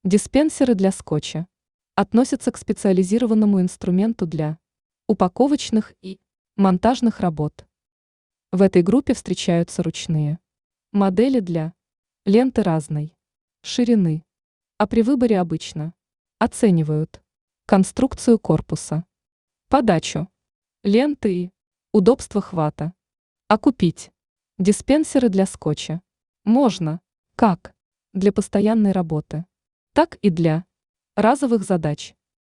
Диспенсеры для скотча относятся к специализированному инструменту для упаковочных и монтажных работ. В этой группе встречаются ручные модели для ленты разной ширины, а при выборе обычно оценивают конструкцию корпуса, подачу ленты и удобство хвата. А купить диспенсеры для скотча можно как для постоянной работы, так и для разовых задач.